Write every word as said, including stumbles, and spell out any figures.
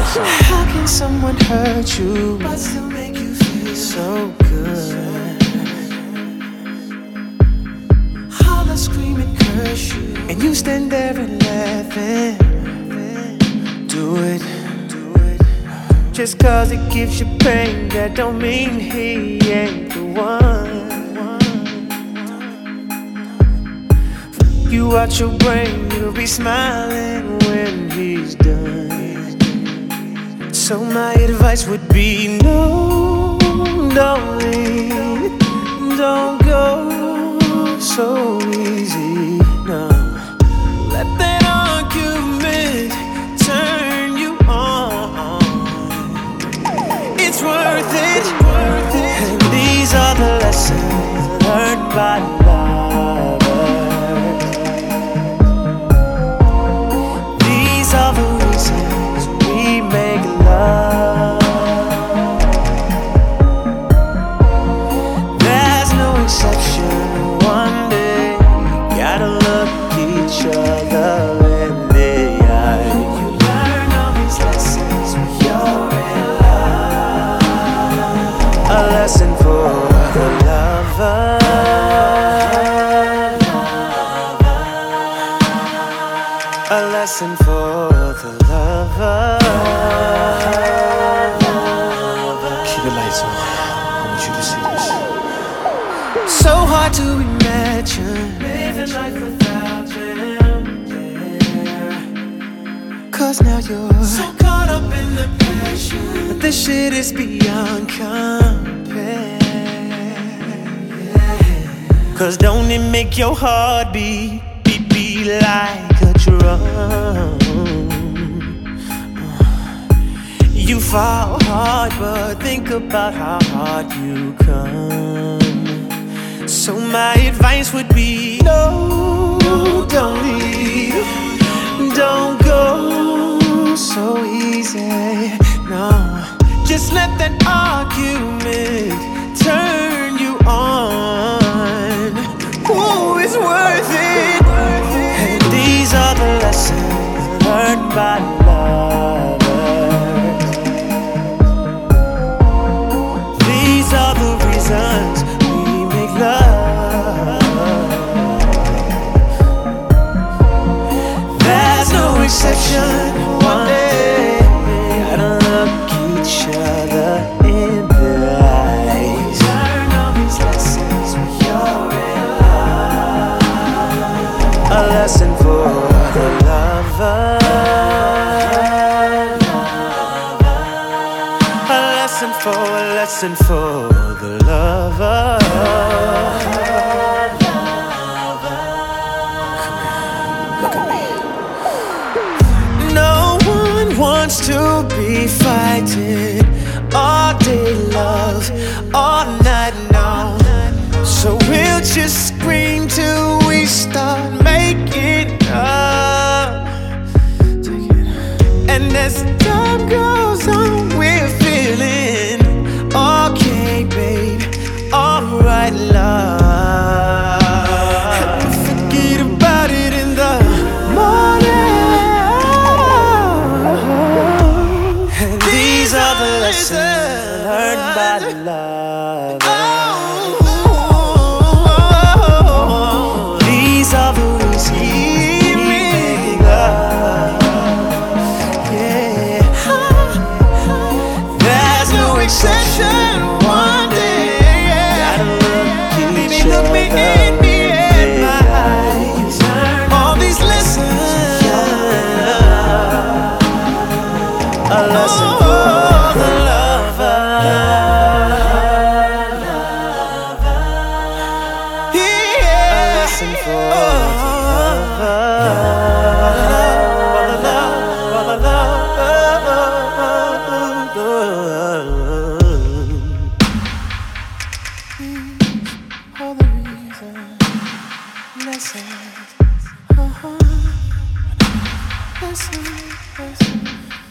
How can someone hurt you but still make you feel so good? Holler, scream and curse you, and you stand there and laughing. Do it, do it. Just cause it gives you pain, that don't mean he ain't the one. You out your brain, you'll be smiling when he's done. So my advice would be no, don't leave, don't go so easy, no. Let that argument turn you on. It's worth it, and these are the lessons learned by lovers. These are the reasons we make love. There's no exception. One day you gotta look each other in the eye. You learn all these lessons when you're in love. A lesson for the lover. A lesson for the lover. Keep it lights on. I want you to see this. So hard to imagine living life without them, yeah. Cause now you're so caught up in the passion, but this shit is beyond compare, yeah. Cause don't it make your heart beat, beat, beat like a drum? You fall hard, but think about how hard you come. So my advice would be no, don't leave, don't go so easy, no. Just let that argument turn you on. Ooh, it's worth it. And these are the lessons learned by lovers. These are the reasons we make love. There's no exception. One day gotta look each other in the eyes. Learn all these lessons when you're in love. A lesson for the lover. A lesson for, a lesson for the lover. Look at me. No one wants to be fighting all day, love, all night long. So we'll just scream till we start making up. And as time goes on, we're feeling okay, babe, alright, love. Forget about it in the morning. And these are the lessons learned by love. These are the reasons we make love. Yeah. There's no exception. One day, yeah. Baby, look me in the eyes. All these lessons, a lesson for the lover. Yeah. A lesson for the all the reasons, lessons, uh-huh. Lessons, lessons.